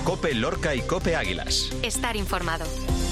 COPE Lorca y COPE Águilas. Estar informado.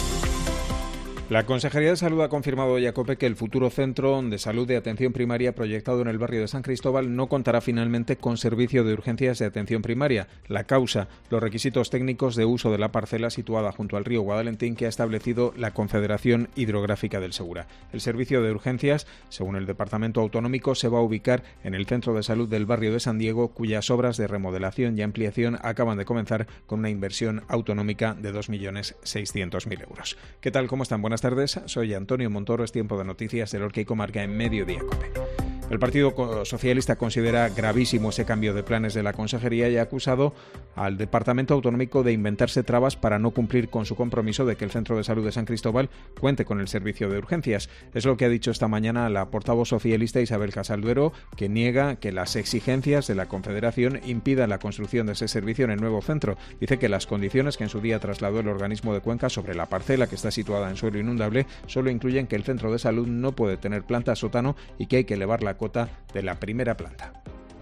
La Consejería de Salud ha confirmado hoy a COPE que el futuro centro de salud de atención primaria proyectado en el barrio de San Cristóbal no contará finalmente con servicio de urgencias de atención primaria. La causa, los requisitos técnicos de uso de la parcela situada junto al río Guadalentín que ha establecido la Confederación Hidrográfica del Segura. El servicio de urgencias, según el Departamento Autonómico, se va a ubicar en el centro de salud del barrio de San Diego, cuyas obras de remodelación y ampliación acaban de comenzar con una inversión autonómica de 2.600.000 euros. ¿Qué tal? ¿Cómo están? Buenas tardes, soy Antonio Montoro, es tiempo de noticias de Lorca y Comarca en Mediodía COPE. El Partido Socialista considera gravísimo ese cambio de planes de la Consejería y ha acusado al Departamento Autonómico de inventarse trabas para no cumplir con su compromiso de que el Centro de Salud de San Cristóbal cuente con el servicio de urgencias. Es lo que ha dicho esta mañana la portavoz socialista Isabel Casalduero, que niega que las exigencias de la Confederación impidan la construcción de ese servicio en el nuevo centro. Dice que las condiciones que en su día trasladó el organismo de Cuenca sobre la parcela que está situada en suelo inundable solo incluyen que el Centro de Salud no puede tener planta sótano y que hay que elevar la cota de la primera planta.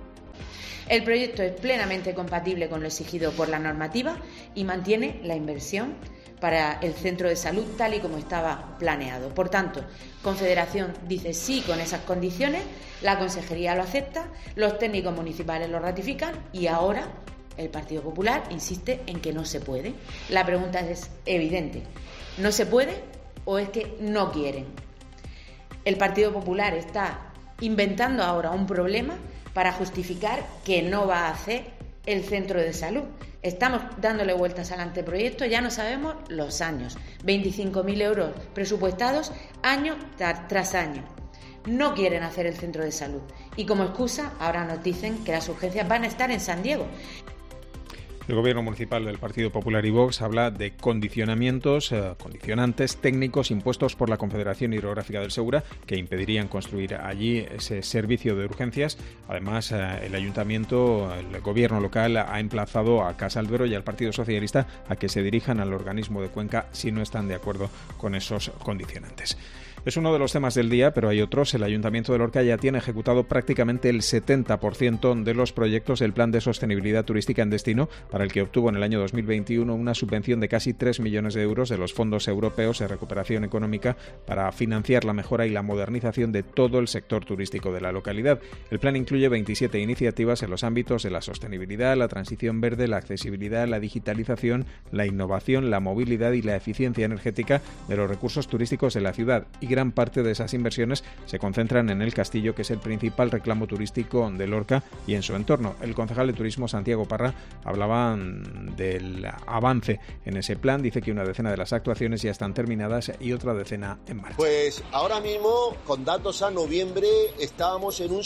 El proyecto es plenamente compatible con lo exigido por la normativa y mantiene la inversión para el centro de salud tal y como estaba planeado. Por tanto, Confederación dice sí con esas condiciones, la Consejería lo acepta, los técnicos municipales lo ratifican y ahora el Partido Popular insiste en que no se puede. La pregunta es evidente, ¿no se puede o es que no quieren? El Partido Popular está inventando ahora un problema para justificar que no va a hacer el centro de salud. Estamos dándole vueltas al anteproyecto, ya no sabemos los años. 25.000 euros presupuestados año tras año. No quieren hacer el centro de salud y como excusa ahora nos dicen que las urgencias van a estar en San Diego. El Gobierno municipal del Partido Popular y Vox habla de condicionantes técnicos impuestos por la Confederación Hidrográfica del Segura que impedirían construir allí ese servicio de urgencias. Además, el Ayuntamiento, el Gobierno local ha emplazado a Casalduero y al Partido Socialista a que se dirijan al organismo de Cuenca si no están de acuerdo con esos condicionantes. Es uno de los temas del día, pero hay otros. El Ayuntamiento de Lorca ya tiene ejecutado prácticamente el 70% de los proyectos del Plan de Sostenibilidad Turística en Destino, para el que obtuvo en el año 2021 una subvención de casi 3 millones de euros de los fondos europeos de recuperación económica para financiar la mejora y la modernización de todo el sector turístico de la localidad. El plan incluye 27 iniciativas en los ámbitos de la sostenibilidad, la transición verde, la accesibilidad, la digitalización, la innovación, la movilidad y la eficiencia energética de los recursos turísticos de la ciudad. Y gran parte de esas inversiones se concentran en el Castillo, que es el principal reclamo turístico de Lorca y en su entorno. El concejal de Turismo, Santiago Parra, hablaba del avance en ese plan. Dice que una decena de las actuaciones ya están terminadas y otra decena en marcha. Pues ahora mismo, con datos a noviembre, estábamos en un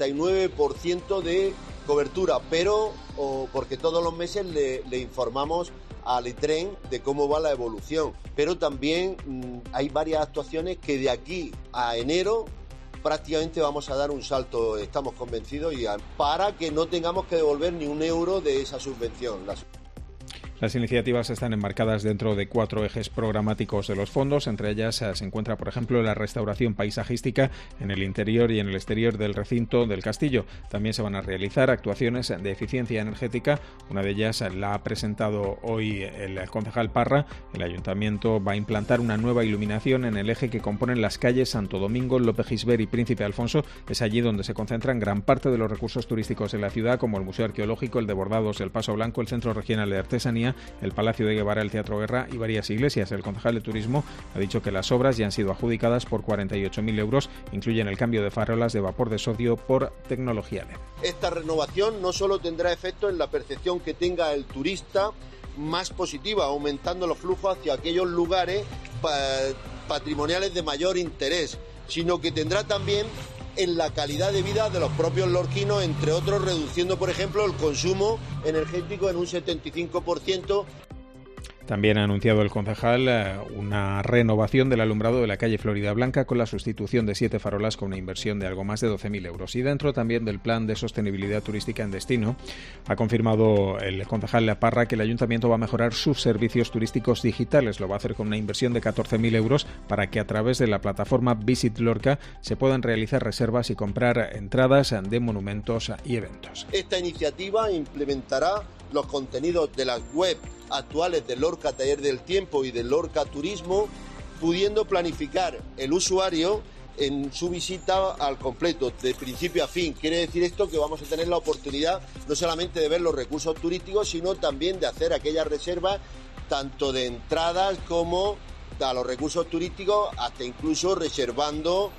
69% de cobertura, pero porque todos los meses le informamos al ITREN de cómo va la evolución, pero también hay varias actuaciones que de aquí a enero prácticamente vamos a dar un salto, estamos convencidos, para que no tengamos que devolver ni un euro de esa subvención. Las iniciativas están enmarcadas dentro de 4 ejes programáticos de los fondos. Entre ellas se encuentra, por ejemplo, la restauración paisajística en el interior y en el exterior del recinto del castillo. También se van a realizar actuaciones de eficiencia energética. Una de ellas la ha presentado hoy el concejal Parra. El ayuntamiento va a implantar una nueva iluminación en el eje que componen las calles Santo Domingo, Lope Gisbert y Príncipe Alfonso. Es allí donde se concentran gran parte de los recursos turísticos de la ciudad, como el Museo Arqueológico, el de Bordados, el Paso Blanco, el Centro Regional de Artesanía, el Palacio de Guevara, el Teatro Guerra y varias iglesias. El concejal de Turismo ha dicho que las obras ya han sido adjudicadas por 48.000 euros. Incluyen el cambio de farolas de vapor de sodio por tecnología LED. Esta renovación no solo tendrá efecto en la percepción que tenga el turista más positiva, aumentando los flujos hacia aquellos lugares patrimoniales de mayor interés, sino que tendrá también en la calidad de vida de los propios lorquinos, entre otros reduciendo, por ejemplo, el consumo energético en un 75%. También ha anunciado el concejal una renovación del alumbrado de la calle Florida Blanca con la sustitución de 7 farolas con una inversión de algo más de 12.000 euros. Y dentro también del plan de sostenibilidad turística en destino, ha confirmado el concejal Parra que el ayuntamiento va a mejorar sus servicios turísticos digitales. Lo va a hacer con una inversión de 14.000 euros para que a través de la plataforma Visit Lorca se puedan realizar reservas y comprar entradas de monumentos y eventos. Esta iniciativa implementará los contenidos de las web actuales del Lorca Taller del Tiempo y del Lorca Turismo, pudiendo planificar el usuario en su visita al completo, de principio a fin. Quiere decir esto que vamos a tener la oportunidad no solamente de ver los recursos turísticos, sino también de hacer aquellas reservas tanto de entradas como a los recursos turísticos, hasta incluso reservando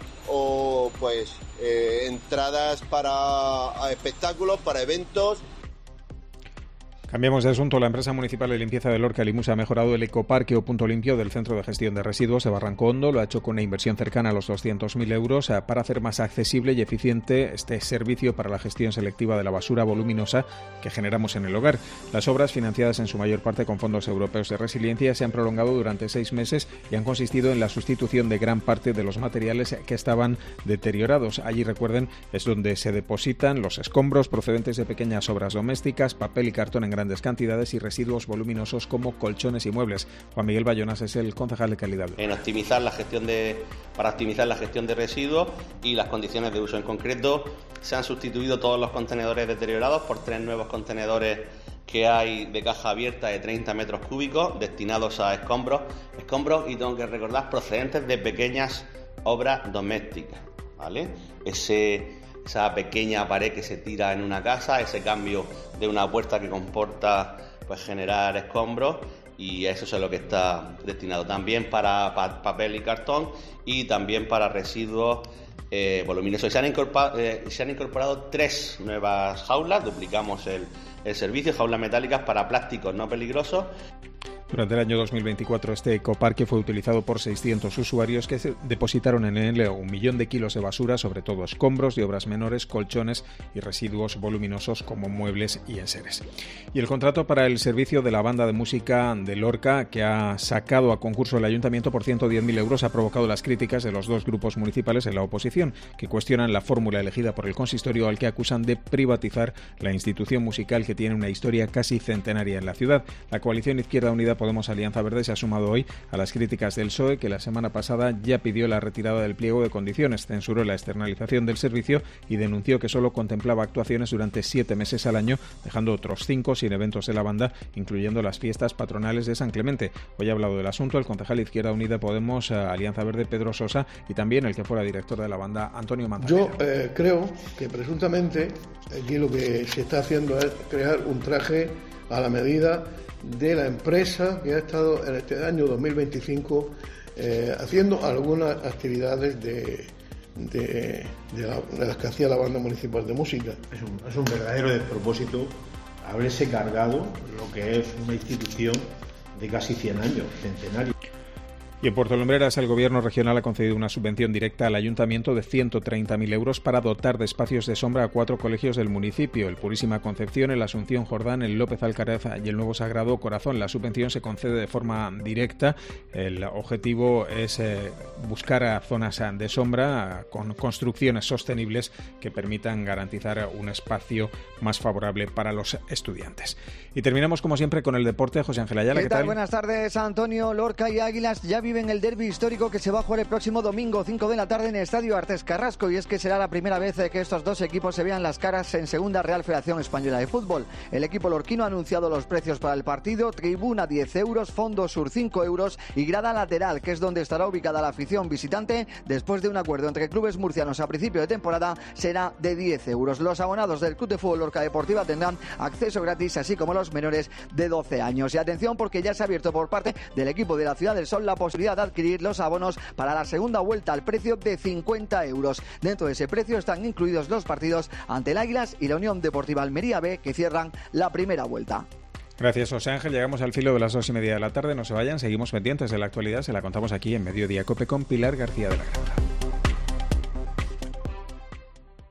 entradas para espectáculos, para eventos. Cambiamos de asunto. La empresa municipal de limpieza de Lorca, Limus, ha mejorado el ecoparque o punto limpio del centro de gestión de residuos de Barranco Hondo. Lo ha hecho con una inversión cercana a los 200.000 euros para hacer más accesible y eficiente este servicio para la gestión selectiva de la basura voluminosa que generamos en el hogar. Las obras, financiadas en su mayor parte con fondos europeos de resiliencia, se han prolongado durante 6 meses y han consistido en la sustitución de gran parte de los materiales que estaban deteriorados. Allí, recuerden, es donde se depositan los escombros procedentes de pequeñas obras domésticas, papel y cartón en grandes cantidades y residuos voluminosos como colchones y muebles. Juan Miguel Bayonas es el concejal de calidad. Para optimizar la gestión de residuos y las condiciones de uso. En concreto, se han sustituido todos los contenedores deteriorados por 3 nuevos contenedores que hay de caja abierta de 30 metros cúbicos destinados a escombros y tengo que recordar procedentes de pequeñas obras domésticas, ¿vale? Esa pequeña pared que se tira en una casa, ese cambio de una puerta que comporta generar escombros, y a eso es lo que está destinado. También para papel y cartón y también para residuos voluminosos. Se han incorporado 3 nuevas jaulas, duplicamos el servicio, jaulas metálicas para plásticos no peligrosos. Durante el año 2024 este ecoparque fue utilizado por 600 usuarios que depositaron en él 1 millón de kilos de basura, sobre todo escombros de obras menores, colchones y residuos voluminosos como muebles y enseres. Y el contrato para el servicio de la banda de música de Lorca, que ha sacado a concurso el ayuntamiento por 110.000 euros, ha provocado las críticas de los 2 grupos municipales en la oposición, que cuestionan la fórmula elegida por el consistorio, al que acusan de privatizar la institución musical que tiene una historia casi centenaria en la ciudad. La coalición Izquierda Unida Podemos Alianza Verde se ha sumado hoy a las críticas del PSOE, que la semana pasada ya pidió la retirada del pliego de condiciones, censuró la externalización del servicio y denunció que solo contemplaba actuaciones durante 7 meses al año, dejando otros 5 sin eventos de la banda, incluyendo las fiestas patronales de San Clemente. Hoy ha hablado del asunto el concejal Izquierda Unida Podemos Alianza Verde, Pedro Sosa, y también el que fuera director de la banda, Antonio Manzanero. Yo creo que presuntamente aquí lo que se está haciendo es crear un traje a la medida de la empresa que ha estado en este año 2025 haciendo algunas actividades de las que hacía la banda municipal de música. Es un verdadero despropósito haberse cargado lo que es una institución de casi 100 años, centenario. Y en Puerto Lumbreras el Gobierno regional ha concedido una subvención directa al Ayuntamiento de 130.000 euros para dotar de espacios de sombra a 4 colegios del municipio: el Purísima Concepción, el Asunción Jordán, el López Alcaraz y el Nuevo Sagrado Corazón. La subvención se concede de forma directa. El objetivo es buscar a zonas de sombra con construcciones sostenibles que permitan garantizar un espacio más favorable para los estudiantes. Y terminamos como siempre con el deporte. José Ángel Ayala, ¿qué tal? Buenas tardes, Antonio. Lorca y Águilas ya viven el derbi histórico que se va a jugar el próximo domingo 5 de la tarde en el Estadio Artes Carrasco, y es que será la primera vez que estos 2 equipos se vean las caras en Segunda Real Federación Española de Fútbol. El equipo lorquino ha anunciado los precios para el partido: tribuna 10 euros, fondo sur 5 euros y grada lateral, que es donde estará ubicada la afición visitante, después de un acuerdo entre clubes murcianos a principio de temporada, será de 10 euros. Los abonados del Club de Fútbol Lorca Deportiva tendrán acceso gratis, así como los menores de 12 años. Y atención, porque ya se ha abierto por parte del equipo de la Ciudad del Sol la posibilidad de adquirir los abonos para la segunda vuelta al precio de 50 euros. Dentro de ese precio están incluidos los partidos ante el Águilas y la Unión Deportiva Almería B, que cierran la primera vuelta. Gracias, José Ángel. Llegamos al filo de las 2:30 de la tarde. No se vayan, seguimos pendientes de la actualidad. Se la contamos aquí en Mediodía Cope con Pilar García de la Granja.